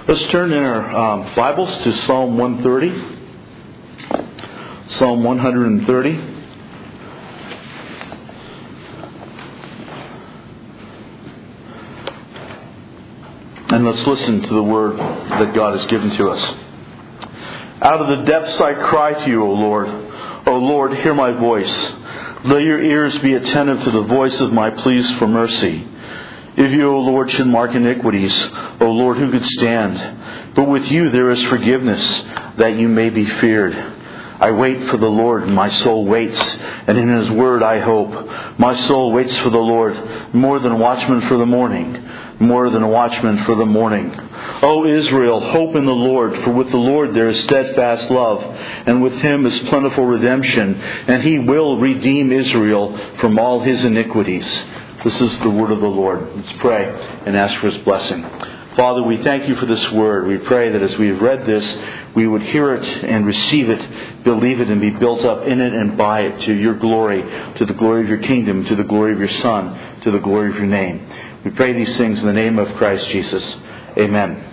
Let's turn in our Bibles to Psalm 130. Psalm 130. And let's listen to the word that God has given to us. Out of the depths I cry to you, O Lord. O Lord, hear my voice. Let your ears be attentive to the voice of my pleas for mercy. If you, O Lord, should mark iniquities, O Lord, who could stand? But with you there is forgiveness, that you may be feared. I wait for the Lord, and my soul waits, and in His word I hope. My soul waits for the Lord, more than a watchman for the morning, more than a watchman for the morning. O Israel, hope in the Lord, for with the Lord there is steadfast love, and with Him is plentiful redemption, and He will redeem Israel from all his iniquities. This is the word of the Lord. Let's pray and ask for His blessing. Father, we thank you for this word. We pray that as we have read this, we would hear it and receive it, believe it, and be built up in it and by it to your glory, to the glory of your kingdom, to the glory of your Son, to the glory of your name. We pray these things in the name of Christ Jesus. Amen.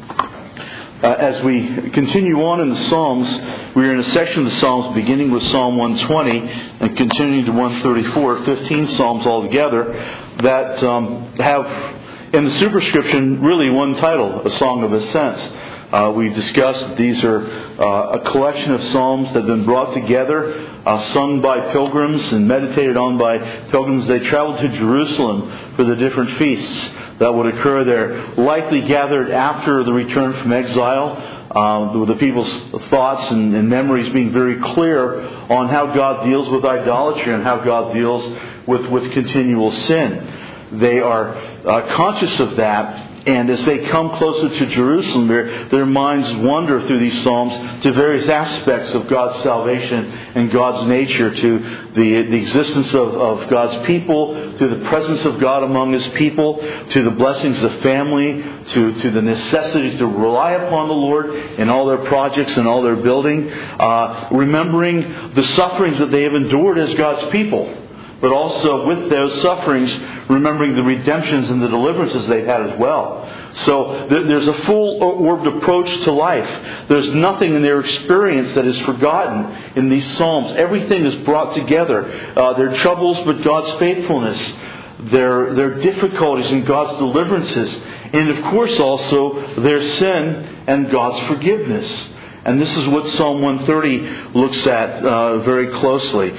As we continue on in the Psalms, we are in a section of the Psalms beginning with Psalm 120 and continuing to 134, 15 Psalms altogether that have in the superscription really one title, A Song of Ascents. We've discussed that these are a collection of psalms that have been brought together, sung by pilgrims and meditated on by pilgrims. They traveled to Jerusalem for the different feasts that would occur there, likely gathered after the return from exile, with the people's thoughts and memories being very clear on how God deals with idolatry and how God deals with continual sin. They are conscious of that. And as they come closer to Jerusalem, their minds wander through these Psalms to various aspects of God's salvation and God's nature, to the existence of God's people, to the presence of God among His people, to the blessings of family, to the necessity to rely upon the Lord in all their projects and all their building, remembering the sufferings that they have endured as God's people. But also with those sufferings, remembering the redemptions and the deliverances they've had as well. So there's a full-orbed approach to life. There's nothing in their experience that is forgotten in these Psalms. Everything is brought together. Their troubles, but God's faithfulness. Their difficulties and God's deliverances. And of course also their sin and God's forgiveness. And this is what Psalm 130 looks at very closely.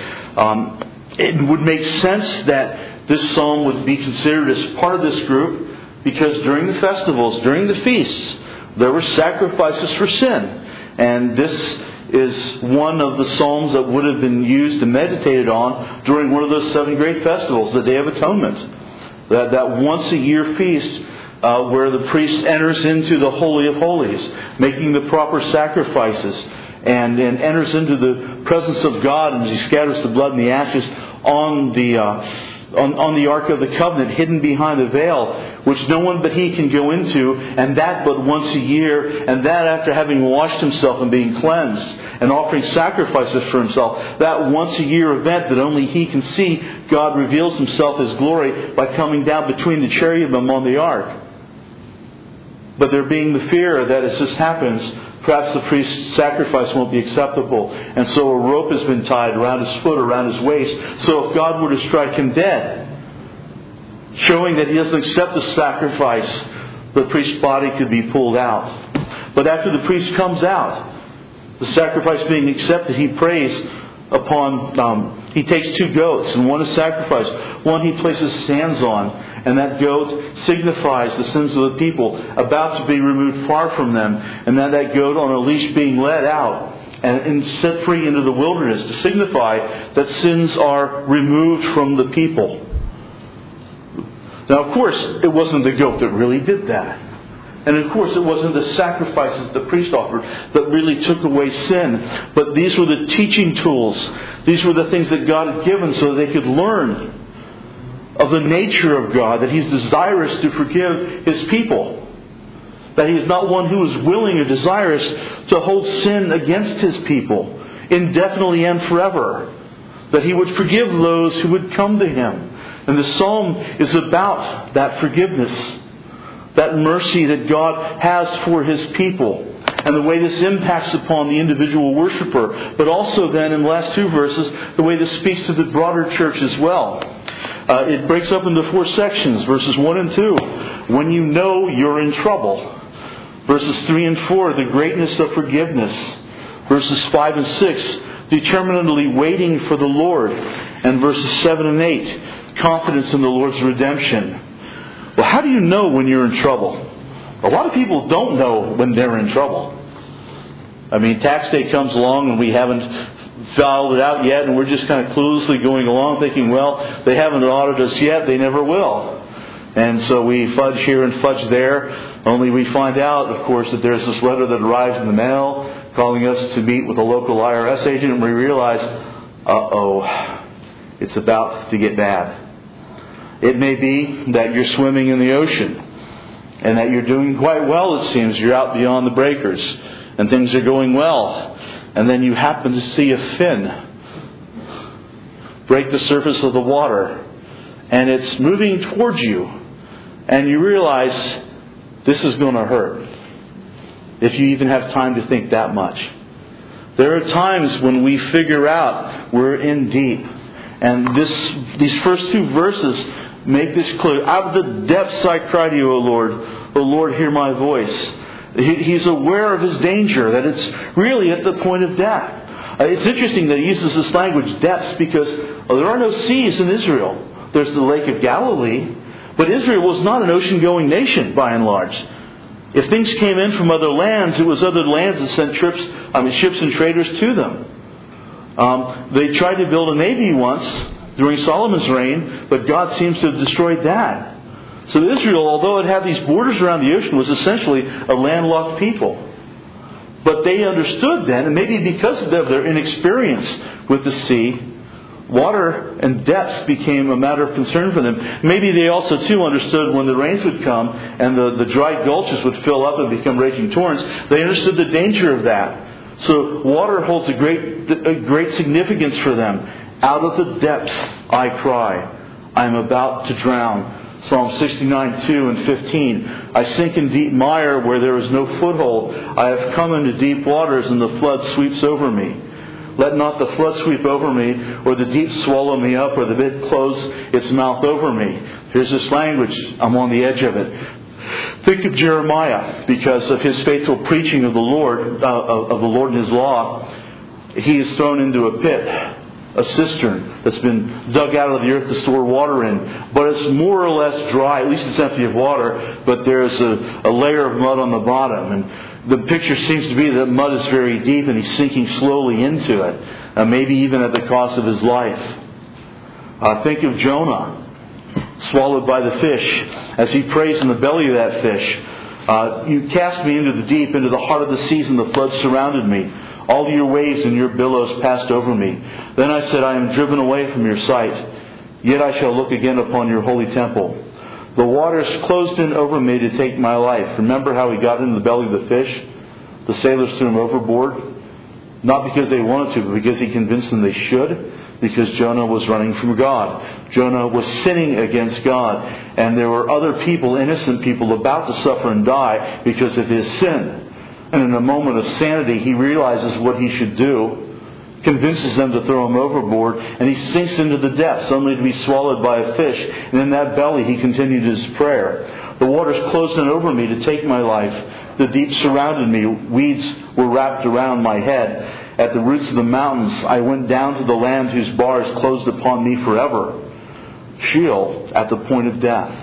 It would make sense that this psalm would be considered as part of this group because during the festivals, during the feasts, there were sacrifices for sin. And this is one of the psalms that would have been used and meditated on during one of those 7 great festivals, the Day of Atonement. That once a year feast where the priest enters into the Holy of Holies, making the proper sacrifices, and enters into the presence of God, and He scatters the blood and the ashes on the Ark of the Covenant, hidden behind the veil, which no one but He can go into, and that but once a year, and that after having washed Himself and being cleansed, and offering sacrifices for Himself. That once a year event that only He can see, God reveals Himself, His glory, by coming down between the cherubim on the Ark. But there being the fear that as this happens, perhaps the priest's sacrifice won't be acceptable. And so a rope has been tied around his foot, around his waist. So if God were to strike him dead, showing that He doesn't accept the sacrifice, the priest's body could be pulled out. But after the priest comes out, the sacrifice being accepted, he prays upon, he takes 2 goats, and one is sacrificed. One he places his hands on, and that goat signifies the sins of the people about to be removed far from them, and that goat on a leash being led out and set free into the wilderness to signify that sins are removed from the people. Now, of course, it wasn't the goat that really did that. And of course, it wasn't the sacrifices the priest offered that really took away sin. But these were the teaching tools. These were the things that God had given so that they could learn of the nature of God, that He's desirous to forgive His people. That He is not one who is willing or desirous to hold sin against His people indefinitely and forever. That He would forgive those who would come to Him. And the psalm is about that forgiveness. that mercy that God has for His people, and the way this impacts upon the individual worshiper, but also then in the last two verses, the way this speaks to the broader church as well. It breaks up into 4 sections, verses 1 and 2. When you know you're in trouble. Verses 3 and 4, the greatness of forgiveness. Verses 5 and 6, determinedly waiting for the Lord. And verses 7 and 8, confidence in the Lord's redemption. Well, how do you know when you're in trouble? A lot of people don't know when they're in trouble. I mean, tax day comes along and we haven't filed it out yet, and we're just kind of cluelessly going along thinking, well, they haven't audited us yet, they never will. And so we fudge here and fudge there, only we find out, of course, that there's this letter that arrives in the mail calling us to meet with a local IRS agent, and we realize, it's about to get bad. It may be that you're swimming in the ocean, and that you're doing quite well, it seems. You're out beyond the breakers, and things are going well. And then you happen to see a fin break the surface of the water, and it's moving towards you, and you realize this is going to hurt, if you even have time to think that much. There are times when we figure out we're in deep, and these first 2 verses make this clear. Out of the depths I cry to you, O Lord. O Lord, hear my voice. He's aware of his danger, that it's really at the point of death. It's interesting that he uses this language, depths, because there are no seas in Israel. There's the Lake of Galilee, but Israel was not an ocean-going nation, by and large. If things came in from other lands, it was other lands that sent ships and traders to them. They tried to build a navy once during Solomon's reign, but God seems to have destroyed that. So Israel, although it had these borders around the ocean, was essentially a landlocked people. But they understood then, and maybe because of their inexperience with the sea, water and depths became a matter of concern for them. Maybe they also too understood when the rains would come and the dry gulches would fill up and become raging torrents. They understood the danger of that. So water holds a great significance for them. Out of the depths I cry, I am about to drown. Psalm 69, 2 and 15. I sink in deep mire where there is no foothold. I have come into deep waters and the flood sweeps over me. Let not the flood sweep over me, or the deep swallow me up, or the pit close its mouth over me. Here's this language. I'm on the edge of it. Think of Jeremiah, because of his faithful preaching of the Lord, and His law. He is thrown into a pit, a cistern that's been dug out of the earth to store water in. But it's more or less dry. At least it's empty of water. But there's a layer of mud on the bottom. And the picture seems to be that mud is very deep and he's sinking slowly into it. Maybe even at the cost of his life. Think of Jonah, swallowed by the fish, as he prays in the belly of that fish. You cast me into the deep, into the heart of the seas, and the flood surrounded me. All your waves and your billows passed over me. Then I said, I am driven away from your sight. Yet I shall look again upon your holy temple. The waters closed in over me to take my life. Remember how he got into the belly of the fish? The sailors threw him overboard. Not because they wanted to, but because he convinced them they should. Because Jonah was running from God. Jonah was sinning against God. And there were other people, innocent people, about to suffer and die because of his sin. And in a moment of sanity, he realizes what he should do, convinces them to throw him overboard, and he sinks into the depths, only to be swallowed by a fish. And in that belly, he continued his prayer. The waters closed in over me to take my life. The deep surrounded me. Weeds were wrapped around my head. At the roots of the mountains, I went down to the land whose bars closed upon me forever. Sheol, at the point of death.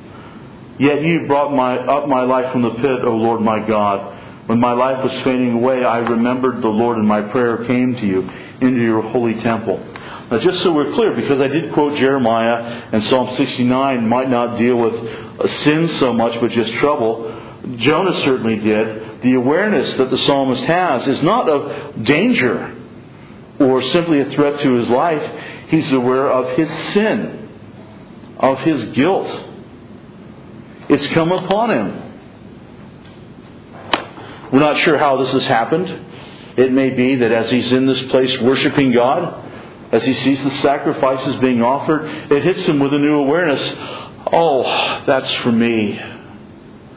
Yet you brought up my life from the pit, O Lord my God. When my life was fading away, I remembered the Lord, and my prayer came to you into your holy temple. Now, just so we're clear, because I did quote Jeremiah, and Psalm 69 might not deal with sin so much, but just trouble. Jonah certainly did. The awareness that the psalmist has is not of danger or simply a threat to his life. He's aware of his sin, of his guilt. It's come upon him. We're not sure how this has happened. It may be that as he's in this place worshiping God, as he sees the sacrifices being offered, it hits him with a new awareness. Oh, that's for me.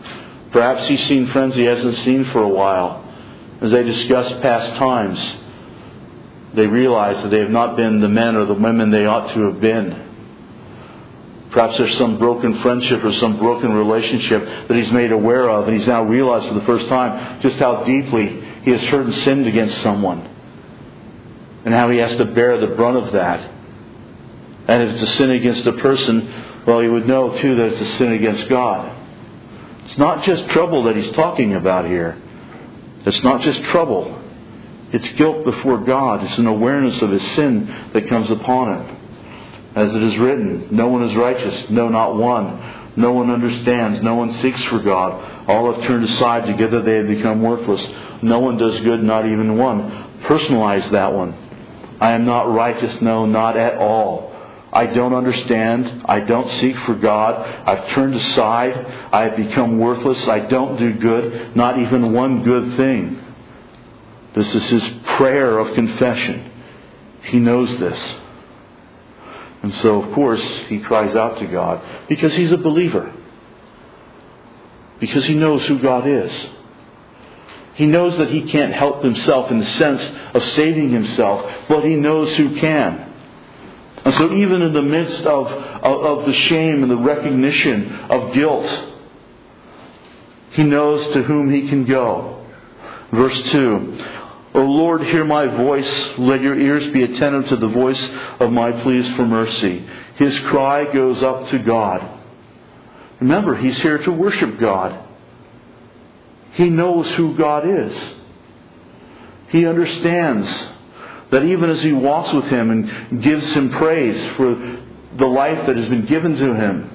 Perhaps he's seen friends he hasn't seen for a while. As they discuss past times, they realize that they have not been the men or the women they ought to have been. Perhaps there's some broken friendship or some broken relationship that he's made aware of, and he's now realized for the first time just how deeply he has hurt and sinned against someone, and how he has to bear the brunt of that. And if it's a sin against a person, well, he would know too that it's a sin against God. It's not just trouble that he's talking about here. It's not just trouble. It's guilt before God. It's an awareness of his sin that comes upon him. As it is written, no one is righteous, no, not one. No one understands, no one seeks for God. All have turned aside, together they have become worthless. No one does good, not even one. Personalize that one. I am not righteous, no, not at all. I don't understand. I don't seek for God. I've turned aside. I have become worthless. I don't do good, not even one good thing. This is his prayer of confession. He knows this. And so, of course, he cries out to God because he's a believer. Because he knows who God is. He knows that he can't help himself in the sense of saving himself, but he knows who can. And so even in the midst of the shame and the recognition of guilt, he knows to whom he can go. Verse 2. O Lord, hear my voice. Let your ears be attentive to the voice of my pleas for mercy. His cry goes up to God. Remember, he's here to worship God. He knows who God is. He understands that even as he walks with him and gives him praise for the life that has been given to him,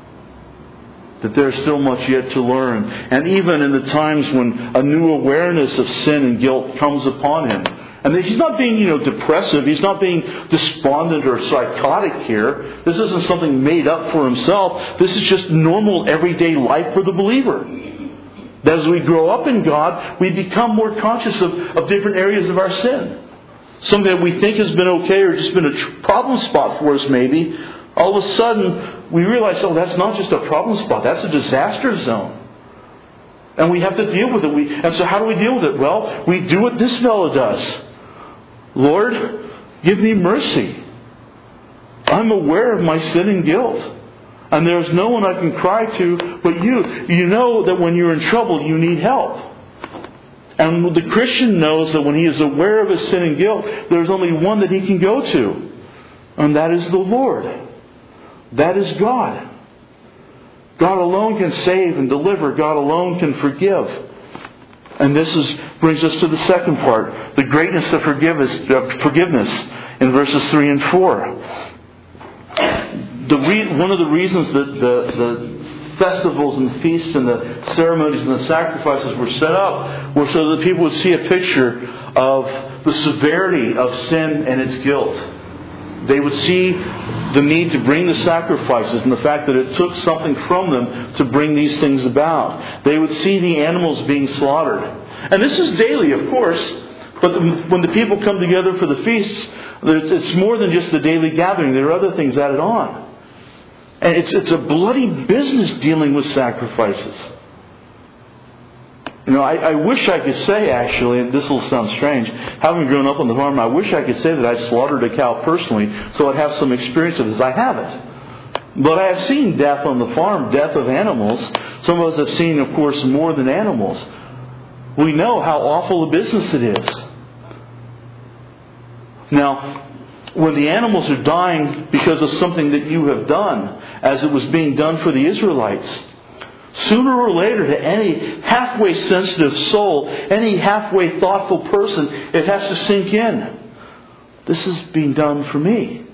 that there is still much yet to learn. And even in the times when a new awareness of sin and guilt comes upon him. And he's not being, depressive. He's not being despondent or psychotic here. This isn't something made up for himself. This is just normal everyday life for the believer. That as we grow up in God, we become more conscious of different areas of our sin. Something that we think has been okay or just been a problem spot for us maybe. All of a sudden, we realize, that's not just a problem spot. That's a disaster zone. And we have to deal with it. And so how do we deal with it? Well, we do what this fellow does. Lord, give me mercy. I'm aware of my sin and guilt. And there's no one I can cry to but you. You know that when you're in trouble, you need help. And the Christian knows that when he is aware of his sin and guilt, there's only one that he can go to. And that is the Lord. That is God. God alone can save and deliver. God alone can forgive. And this brings us to the second part. The greatness of forgiveness in verses 3 and 4. One of the reasons that the festivals and the feasts and the ceremonies and the sacrifices were set up were so that people would see a picture of the severity of sin and its guilt. They would see the need to bring the sacrifices and the fact that it took something from them to bring these things about. They would see the animals being slaughtered. And this is daily, of course, but when the people come together for the feasts, it's more than just the daily gathering. There are other things added on. And it's a bloody business dealing with sacrifices. I wish I could say, actually, and this will sound strange, having grown up on the farm, I wish I could say that I slaughtered a cow personally, so I'd have some experience of this. I haven't. But I have seen death on the farm, death of animals. Some of us have seen, of course, more than animals. We know how awful a business it is. Now, when the animals are dying because of something that you have done, as it was being done for the Israelites, sooner or later, to any halfway sensitive soul, any halfway thoughtful person, it has to sink in. This is being done for me.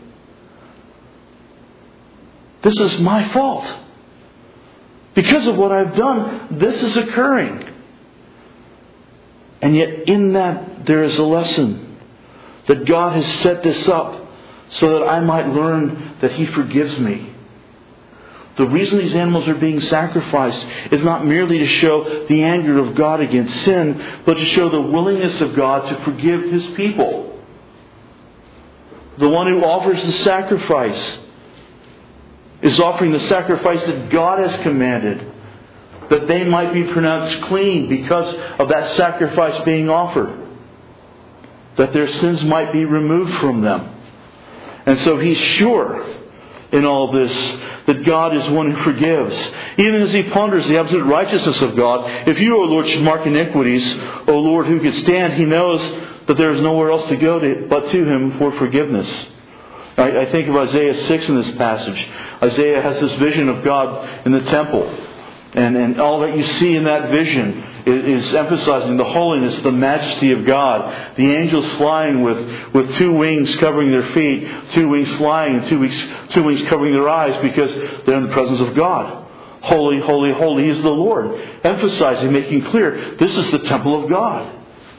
This is my fault. Because of what I've done, this is occurring. And yet in that there is a lesson. That God has set this up so that I might learn that He forgives me. The reason these animals are being sacrificed is not merely to show the anger of God against sin, but to show the willingness of God to forgive His people. The one who offers the sacrifice is offering the sacrifice that God has commanded. that they might be pronounced clean because of that sacrifice being offered, that their sins might be removed from them. And so He's sure in all this that God is one who forgives. Even as he ponders the absolute righteousness of God, if you, O Lord, should mark iniquities, O Lord, who could stand? He knows that there is nowhere else to go but to Him for forgiveness. I think of Isaiah 6 in this passage. Isaiah has this vision of God in the temple. And all that you see in that vision is emphasizing the holiness, the majesty of God. The angels flying with two wings covering their feet, two wings flying, and two wings covering their eyes, because they're in the presence of God. Holy, holy, holy is the Lord. Emphasizing, making clear, this is the temple of God.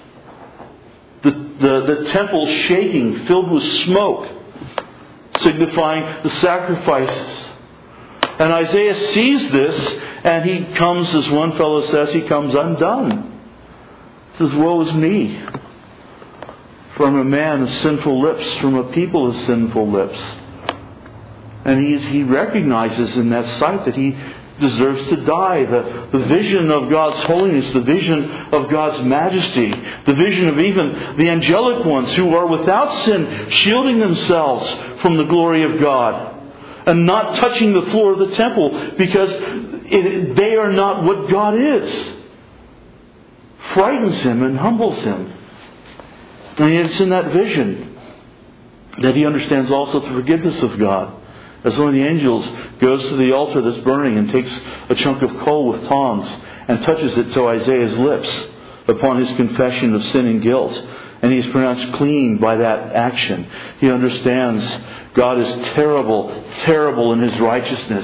The temple shaking, filled with smoke, signifying the sacrifices. And Isaiah sees this, and he comes, as one fellow says, he comes undone. He says, woe is me, from a man of sinful lips, from a people of sinful lips. And he recognizes in that sight that he deserves to die. The vision of God's holiness, the vision of God's majesty, the vision of even the angelic ones who are without sin, shielding themselves from the glory of God and not touching the floor of the temple because they are not what God is, frightens him and humbles him. And yet it's in that vision that he understands also the forgiveness of God. As one of the angels goes to the altar that's burning and takes a chunk of coal with tongs and touches it to Isaiah's lips upon his confession of sin and guilt. And he's pronounced clean by that action. He understands God is terrible, terrible in His righteousness,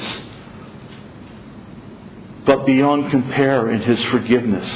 but beyond compare in His forgiveness.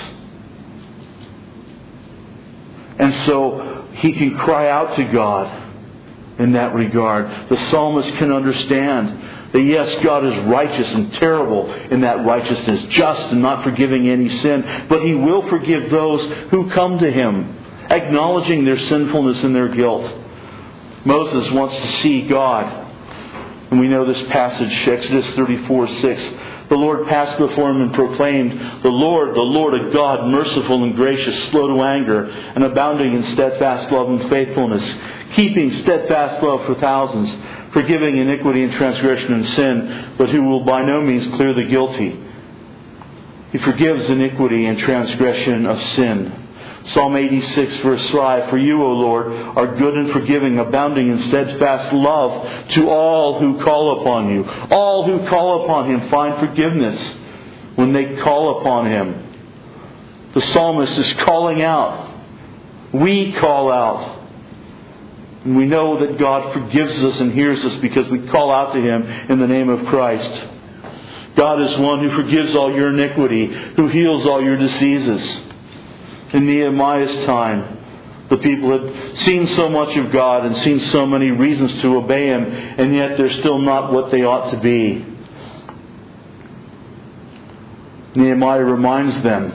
And so he can cry out to God in that regard. The psalmist can understand that yes, God is righteous and terrible in that righteousness, just and not forgiving any sin, but He will forgive those who come to Him, acknowledging their sinfulness and their guilt. Moses wants to see God. And we know this passage, Exodus 34:6. The Lord passed before him and proclaimed, the Lord, a God, merciful and gracious, slow to anger, and abounding in steadfast love and faithfulness, keeping steadfast love for thousands, forgiving iniquity and transgression and sin, but who will by no means clear the guilty. He forgives iniquity and transgression of sin. Psalm 86 verse 5, for you, O Lord, are good and forgiving, abounding in steadfast love to all who call upon you. All who call upon Him find forgiveness when they call upon Him. The psalmist is calling out. We call out. And we know that God forgives us and hears us because we call out to Him in the name of Christ. God is one who forgives all your iniquity, who heals all your diseases. In Nehemiah's time, the people had seen so much of God and seen so many reasons to obey Him, and yet they're still not what they ought to be. Nehemiah reminds them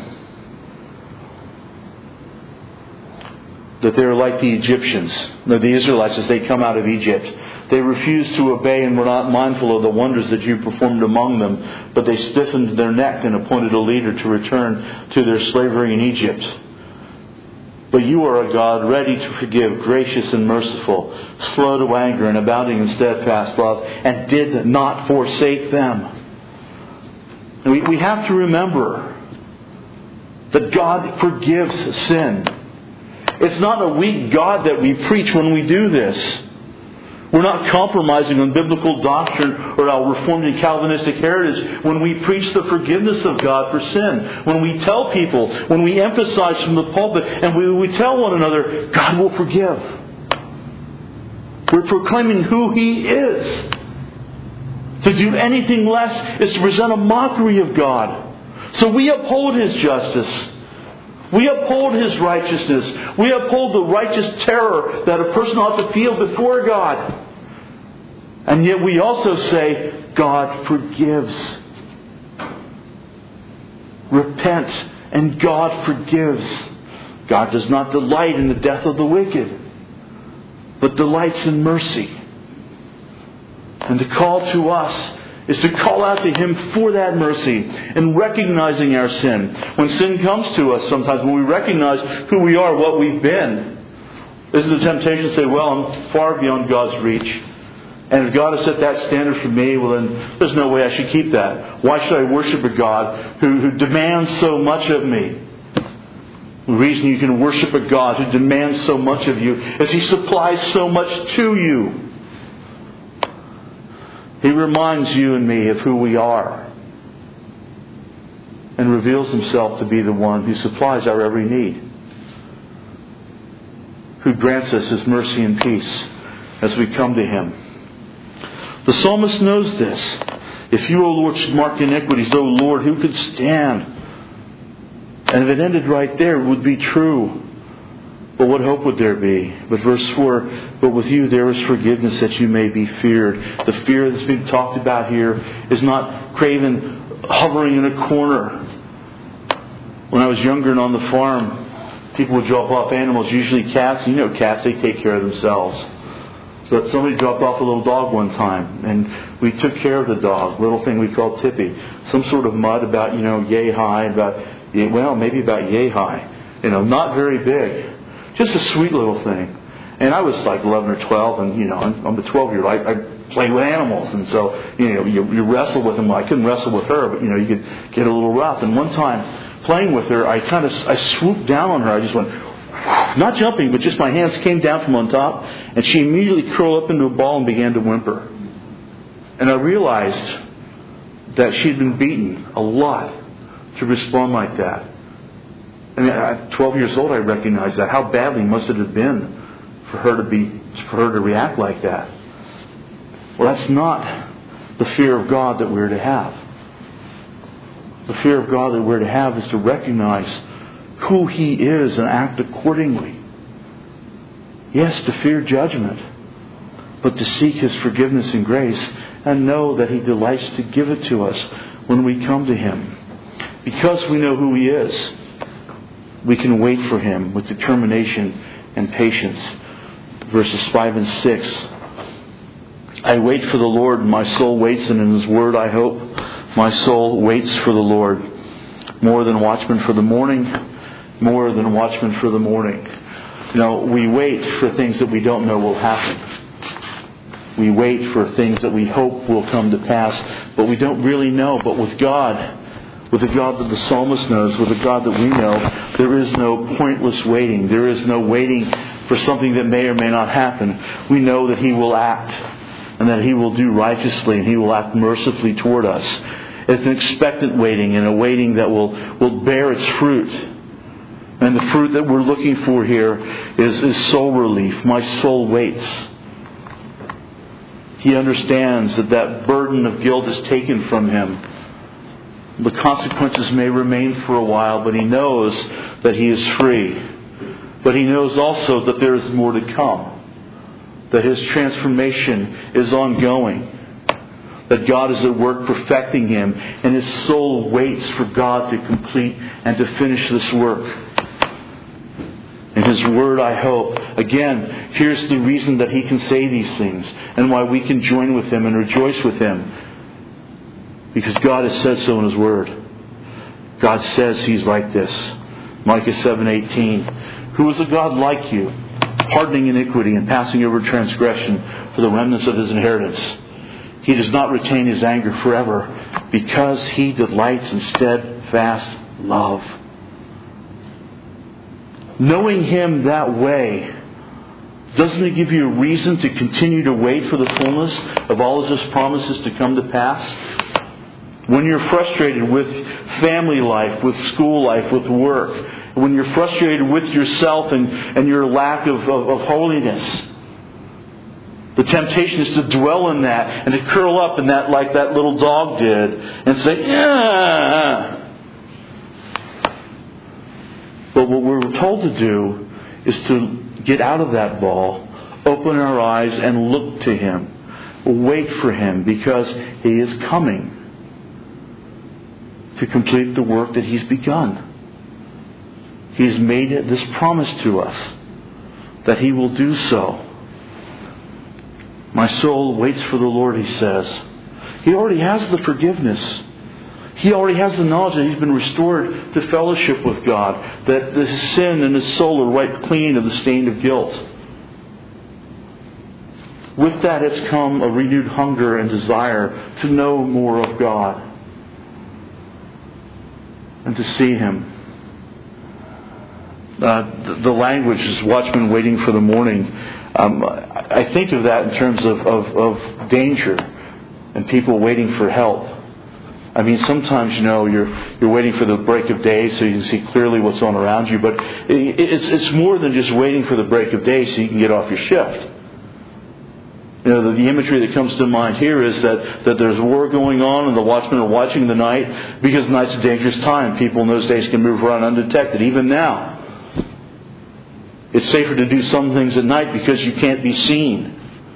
that they're like the Egyptians, the Israelites as they come out of Egypt. They refused to obey and were not mindful of the wonders that you performed among them, but they stiffened their neck and appointed a leader to return to their slavery in Egypt. But you are a God ready to forgive, gracious and merciful, slow to anger and abounding in steadfast love, and did not forsake them. And we have to remember that God forgives sin. It's not a weak God that we preach when we do this. We're not compromising on biblical doctrine or our Reformed and Calvinistic heritage when we preach the forgiveness of God for sin. When we tell people, when we emphasize from the pulpit, and we tell one another, God will forgive. We're proclaiming who He is. To do anything less is to present a mockery of God. So we uphold His justice. We uphold His righteousness. We uphold the righteous terror that a person ought to feel before God. And yet we also say, God forgives. Repent and God forgives. God does not delight in the death of the wicked, but delights in mercy. And the call to us is to call out to Him for that mercy and recognizing our sin. When sin comes to us sometimes, when we recognize who we are, what we've been, this is a temptation to say, well, I'm far beyond God's reach. And if God has set that standard for me, well then there's no way I should keep that. Why should I worship a God who demands so much of me? The reason you can worship a God who demands so much of you is He supplies so much to you. He reminds you and me of who we are and reveals Himself to be the one who supplies our every need, who grants us His mercy and peace as we come to Him. The psalmist knows this. If you, O Lord, should mark iniquities, O Lord, who could stand? And if it ended right there, it would be true. But what hope would there be? But verse 4, but with you there is forgiveness that you may be feared. The fear that's being talked about here is not craven hovering in a corner. When I was younger and on the farm, people would drop off animals, usually cats. You know cats, they take care of themselves. But somebody dropped off a little dog one time, and we took care of the dog, little thing we called Tippy. Some sort of mud about, yay high, maybe about yay high. Not very big. Just a sweet little thing. And I was like 11 or 12, and, I'm the 12-year-old. I played with animals, and so, you wrestle with them. Well, I couldn't wrestle with her, but, you could get a little rough. And one time, playing with her, I swooped down on her. I just went, not jumping, but just my hands came down from on top, and she immediately curled up into a ball and began to whimper. And I realized that she'd been beaten a lot to respond like that. And at 12 years old, I recognized that. How badly must it have been for her to react like that? Well, that's not the fear of God that we're to have. The fear of God that we're to have is to recognize who He is and act accordingly. Yes, to fear judgment, but to seek His forgiveness and grace and know that He delights to give it to us when we come to Him. Because we know who He is, we can wait for Him with determination and patience. Verses 5 and 6. I wait for the Lord, and my soul waits, and in His word I hope. My soul waits for the Lord. More than watchmen for the morning. More than watchmen for the morning. We wait for things that we don't know will happen. We wait for things that we hope will come to pass, but we don't really know. But with God, with the God that the psalmist knows, with the God that we know, there is no pointless waiting. There is no waiting for something that may or may not happen. We know that He will act, and that He will do righteously, and He will act mercifully toward us. It's an expectant waiting, and a waiting that will bear its fruit. And the fruit that we're looking for here is soul relief. My soul waits. He understands that burden of guilt is taken from him. The consequences may remain for a while, but he knows that he is free. But he knows also that there is more to come. That his transformation is ongoing. That God is at work perfecting him. And his soul waits for God to complete and to finish this work. In His Word, I hope. Again, here's the reason that He can say these things and why we can join with Him and rejoice with Him. Because God has said so in His Word. God says He's like this. Micah 7:18. Who is a God like you, pardoning iniquity and passing over transgression for the remnants of His inheritance? He does not retain His anger forever, because He delights in steadfast love. Knowing Him that way, doesn't it give you a reason to continue to wait for the fullness of all of His promises to come to pass? When you're frustrated with family life, with school life, with work, when you're frustrated with yourself and your lack of holiness, the temptation is to dwell in that and to curl up in that like that little dog did and say, yeah. But what we're told to do is to get out of that ball, open our eyes and look to Him. Wait for Him, because He is coming to complete the work that He's begun. He's made this promise to us that He will do so. My soul waits for the Lord, He says. He already has the forgiveness. He already has the knowledge that he's been restored to fellowship with God, that his sin and his soul are wiped clean of the stain of guilt. With that has come a renewed hunger and desire to know more of God and to see Him. The language is watchmen waiting for the morning. I think of that in terms of danger and people waiting for help. I mean, sometimes, you're waiting for the break of day so you can see clearly what's on around you. But it's more than just waiting for the break of day so you can get off your shift. The imagery that comes to mind here is that there's war going on and the watchmen are watching the night because night's a dangerous time. People in those days can move around undetected. Even now, it's safer to do some things at night because you can't be seen.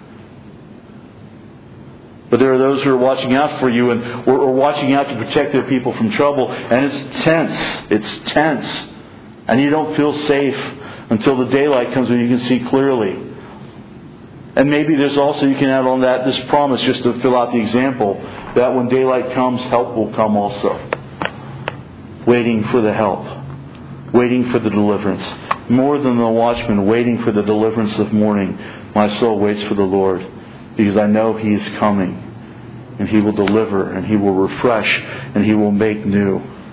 But there are those who are watching out for you and or watching out to protect their people from trouble. And it's tense. It's tense. And you don't feel safe until the daylight comes when you can see clearly. And maybe there's also, you can add on that, this promise just to fill out the example, that when daylight comes, help will come also. Waiting for the help. Waiting for the deliverance. More than the watchman waiting for the deliverance of morning, my soul waits for the Lord. Because I know He is coming. And He will deliver. And He will refresh. And He will make new.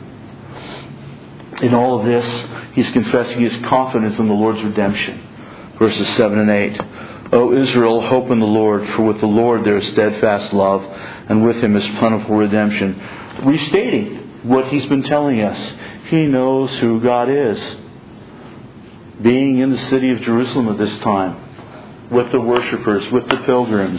In all of this, he's confessing his confidence in the Lord's redemption. Verses 7 and 8. O Israel, hope in the Lord, for with the Lord there is steadfast love, and with Him is plentiful redemption. Restating what he's been telling us. He knows who God is. Being in the city of Jerusalem at this time, with the worshippers, with the pilgrims,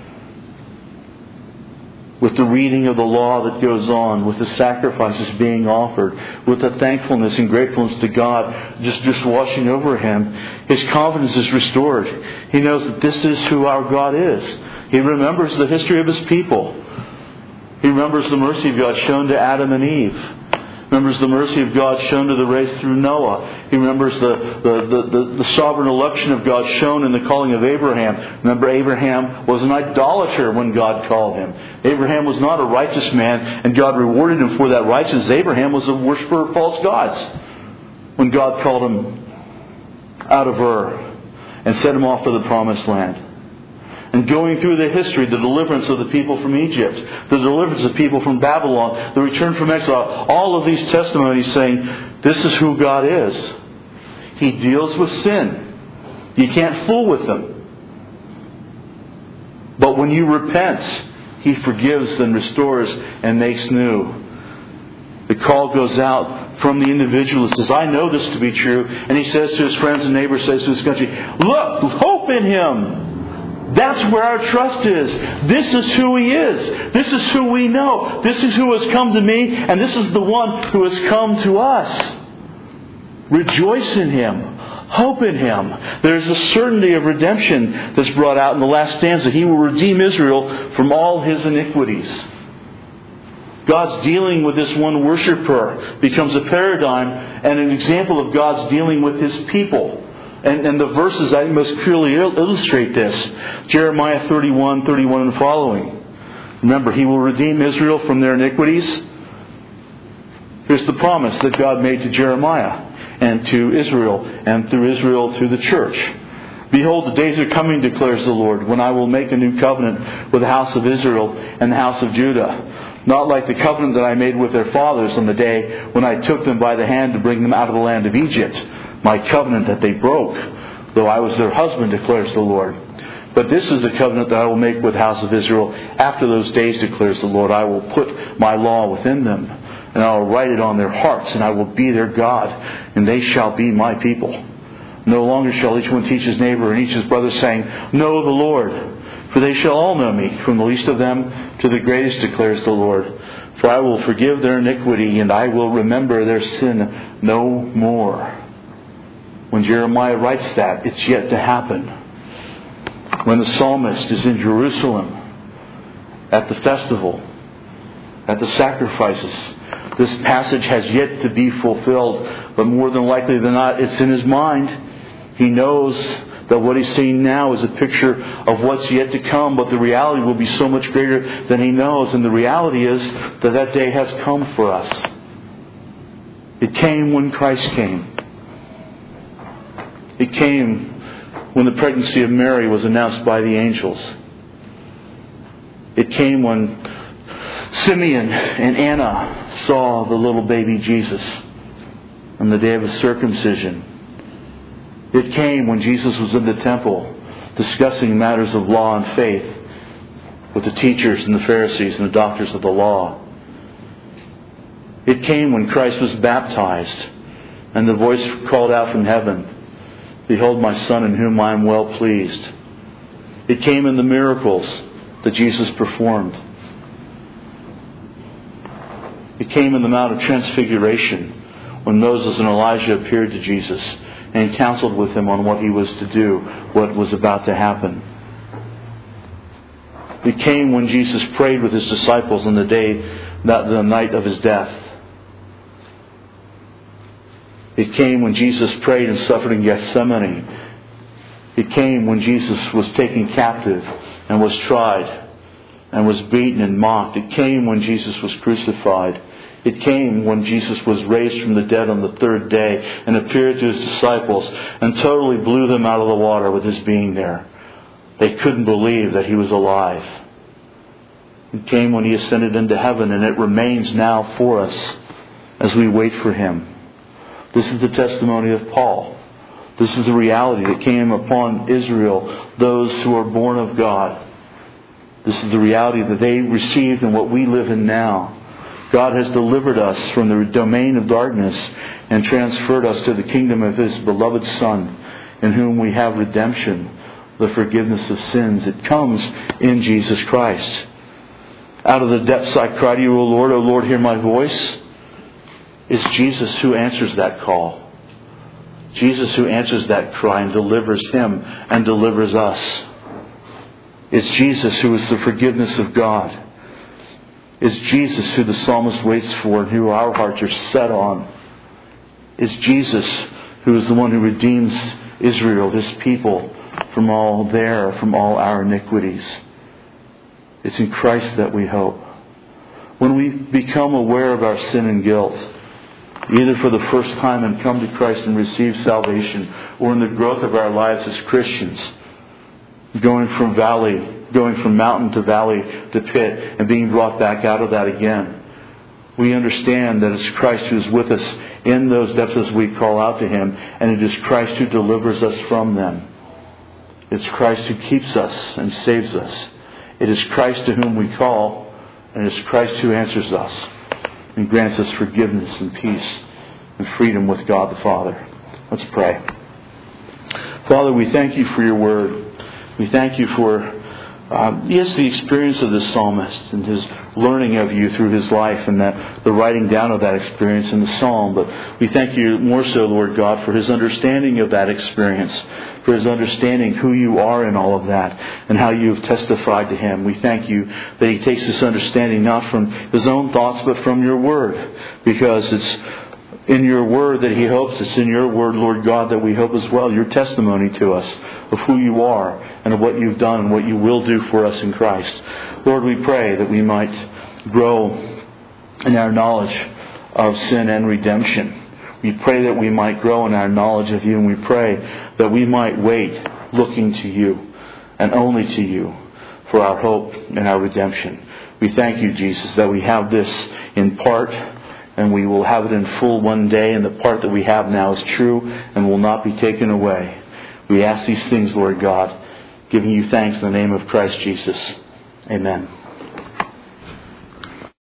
with the reading of the law that goes on, with the sacrifices being offered, with the thankfulness and gratefulness to God just washing over him, his confidence is restored. He knows that this is who our God is. He remembers the history of his people. He remembers the mercy of God shown to Adam and Eve. Remembers the mercy of God shown to the race through Noah. He remembers the sovereign election of God shown in the calling of Abraham. Remember, Abraham was an idolater when God called him. Abraham was not a righteous man, and God rewarded him for that righteousness. Abraham was a worshiper of false gods when God called him out of Ur and sent him off to the promised land. And going through the history, the deliverance of the people from Egypt, the deliverance of people from Babylon, the return from exile, all of these testimonies saying, this is who God is. He deals with sin. You can't fool with Him. But when you repent, He forgives and restores and makes new. The call goes out from the individual that says, I know this to be true. And he says to his friends and neighbors, says to his country, look, hope in Him. That's where our trust is. This is who He is. This is who we know. This is who has come to me, and this is the one who has come to us. Rejoice in Him. Hope in Him. There's a certainty of redemption that's brought out in the last stanza. He will redeem Israel from all his iniquities. God's dealing with this one worshiper becomes a paradigm and an example of God's dealing with His people. And the verses I most clearly illustrate this. Jeremiah 31 and following. Remember, He will redeem Israel from their iniquities. Here's the promise that God made to Jeremiah and to Israel, and through Israel to the church. Behold, the days are coming, declares the Lord, when I will make a new covenant with the house of Israel and the house of Judah. Not like the covenant that I made with their fathers on the day when I took them by the hand to bring them out of the land of Egypt. My covenant that they broke, though I was their husband, declares the Lord. But this is the covenant that I will make with the house of Israel. After those days, declares the Lord, I will put my law within them, and I will write it on their hearts, and I will be their God, and they shall be my people. No longer shall each one teach his neighbor and each his brother, saying, Know the Lord, for they shall all know me, from the least of them to the greatest, declares the Lord. For I will forgive their iniquity, and I will remember their sin no more. When Jeremiah writes that, it's yet to happen. When the psalmist is in Jerusalem at the festival, at the sacrifices, this passage has yet to be fulfilled, but more than likely than not, it's in his mind. He knows that what he's seeing now is a picture of what's yet to come, but the reality will be so much greater than he knows. And the reality is that that day has come for us. It came when Christ came. It came when the pregnancy of Mary was announced by the angels. It came when Simeon and Anna saw the little baby Jesus on the day of his circumcision. It came when Jesus was in the temple discussing matters of law and faith with the teachers and the Pharisees and the doctors of the law. It came when Christ was baptized and the voice called out from heaven, "Behold my Son in whom I am well pleased." It came in the miracles that Jesus performed. It came in the Mount of Transfiguration when Moses and Elijah appeared to Jesus and counseled with him on what he was to do, what was about to happen. It came when Jesus prayed with his disciples on the night of his death. It came when Jesus prayed and suffered in Gethsemane. It came when Jesus was taken captive and was tried and was beaten and mocked. It came when Jesus was crucified. It came when Jesus was raised from the dead on the third day and appeared to his disciples and totally blew them out of the water with his being there. They couldn't believe that he was alive. It came when he ascended into heaven, and it remains now for us as we wait for him. This is the testimony of Paul. This is the reality that came upon Israel, those who are born of God. This is the reality that they received and what we live in now. God has delivered us from the domain of darkness and transferred us to the kingdom of his beloved Son, in whom we have redemption, the forgiveness of sins. It comes in Jesus Christ. Out of the depths I cry to you, O Lord, hear my voice. It's Jesus who answers that call. Jesus who answers that cry and delivers him and delivers us. It's Jesus who is the forgiveness of God. It's Jesus who the psalmist waits for and who our hearts are set on. It's Jesus who is the one who redeems Israel, his people, from all our iniquities. It's in Christ that we hope. When we become aware of our sin and guilt, either for the first time and come to Christ and receive salvation, or in the growth of our lives as Christians, going from mountain to valley to pit and being brought back out of that again, we understand that it's Christ who is with us in those depths as we call out to him, and it is Christ who delivers us from them. It's Christ who keeps us and saves us. It is Christ to whom we call, and it's Christ who answers us and grants us forgiveness and peace and freedom with God the Father. Let's pray. Father, we thank you for your word. We thank you for the experience of this psalmist and his learning of you through his life, and the writing down of that experience in the psalm. But we thank you more so, Lord God, for his understanding of that experience, for his understanding who you are in all of that and how you have testified to him. We thank you that he takes this understanding not from his own thoughts but from your word, because it's in your word that he hopes. It's in your word, Lord God, that we hope as well. Your testimony to us of who you are and of what you've done and what you will do for us in Christ. Lord, we pray that we might grow in our knowledge of sin and redemption. We pray that we might grow in our knowledge of you, and we pray that we might wait looking to you and only to you for our hope and our redemption. We thank you, Jesus, that we have this in part, and we will have it in full one day, and the part that we have now is true and will not be taken away. We ask these things, Lord God, giving you thanks in the name of Christ Jesus. Amen.